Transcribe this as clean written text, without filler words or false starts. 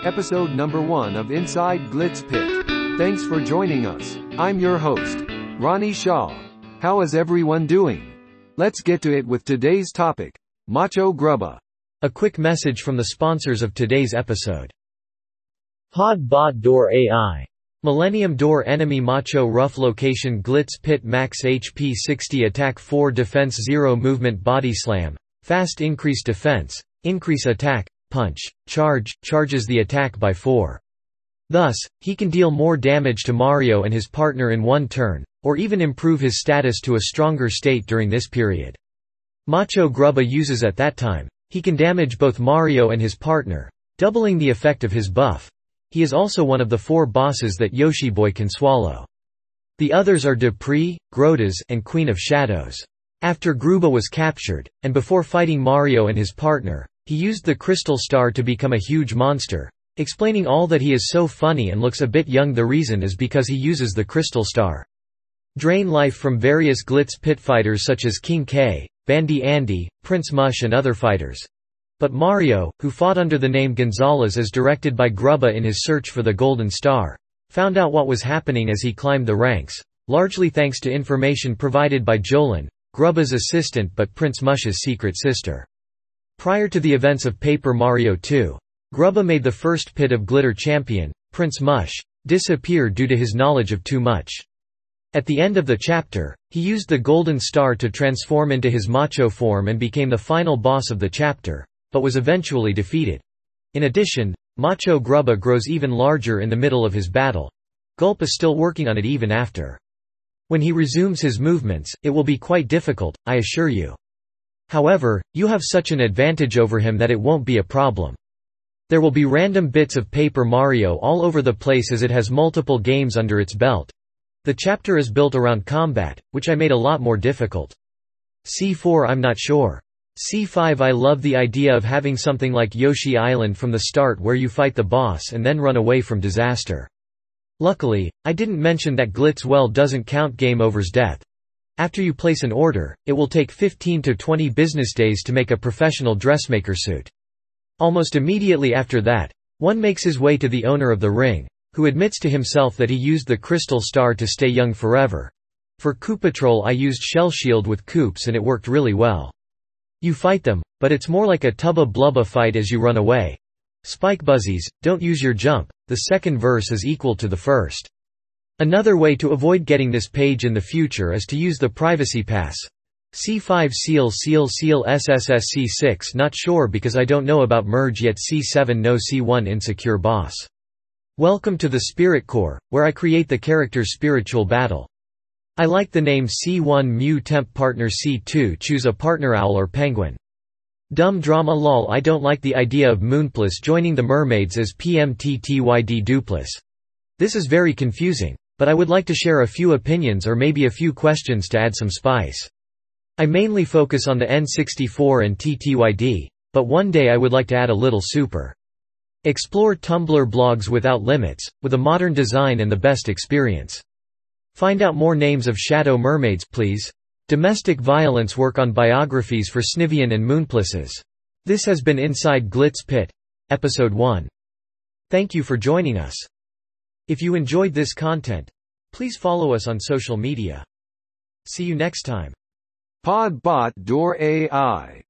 episode number 1 of Inside Glitz Pit. Thanks for joining us. I'm your host, Ronnie Shaw. How is everyone doing? Let's get to it with today's topic, Macho Grubba. A quick message from the sponsors of today's episode. Pod Bot Door AI. Millennium Door Enemy Macho Rough Location Glitz Pit Max HP 60 Attack 4 Defense 0 Movement Body Slam. Fast increase defense, increase attack, punch, charges the attack by 4. Thus, he can deal more damage to Mario and his partner in one turn, or even improve his status to a stronger state during this period. Macho Grubba uses at that time, he can damage both Mario and his partner, doubling the effect of his buff. He is also one of the 4 bosses that Yoshi Boy can swallow. The others are Dupree, Grodas, and Queen of Shadows. After Grubba was captured, and before fighting Mario and his partner, he used the Crystal Star to become a huge monster, explaining all that he is so funny and looks a bit young. The reason is because he uses the Crystal Star. Drain life from various Glitz Pit fighters such as King K, Bandy Andy, Prince Mush and other fighters. But Mario, who fought under the name Gonzalez as directed by Grubba in his search for the Golden Star, found out what was happening as he climbed the ranks, largely thanks to information provided by Jolene, Grubba's assistant but Prince Mush's secret sister. Prior to the events of Paper Mario 2, Grubba made the first pit of Glitter champion, Prince Mush, disappear due to his knowledge of too much. At the end of the chapter, he used the Golden Star to transform into his macho form and became the final boss of the chapter, but was eventually defeated. In addition, Macho Grubba grows even larger in the middle of his battle. Gulp is still working on it even after. When he resumes his movements, it will be quite difficult, I assure you. However, you have such an advantage over him that it won't be a problem. There will be random bits of Paper Mario all over the place as it has multiple games under its belt. The chapter is built around combat, which I made a lot more difficult. C4 I'm not sure. C5 I love the idea of having something like Yoshi Island from the start where you fight the boss and then run away from disaster. Luckily, I didn't mention that Glitz well doesn't count game over's death. After you place an order, it will take 15 to 20 business days to make a professional dressmaker suit. Almost immediately after that, one makes his way to the owner of the ring, who admits to himself that he used the Crystal Star to stay young forever. For Koopa Patrol I used Shell Shield with Koops and it worked really well. You fight them, but it's more like a Tubba Blubba fight as you run away. Spike Buzzies, don't use your jump, the second verse is equal to the first. Another way to avoid getting this page in the future is to use the Privacy Pass. C5 Seal SSS C6 not sure because I don't know about merge yet. C7 No C1 Insecure Boss. Welcome to the Spirit Core, where I create the character's spiritual battle. I like the name C1 Mew Temp Partner C2 choose a partner owl or penguin. Dumb drama lol I don't like the idea of Moonplus joining the mermaids as PMTTYD Dupless. This is very confusing, but I would like to share a few opinions or maybe a few questions to add some spice. I mainly focus on the N64 and TTYD, but one day I would like to add a little super. Explore Tumblr blogs without limits, with a modern design and the best experience. Find out more names of shadow mermaids, please. Domestic violence work on biographies for Snivian and Moonplusses. This has been Inside Glitz Pit, Episode 1. Thank you for joining us. If you enjoyed this content, please follow us on social media. See you next time. Pod Bot Door AI.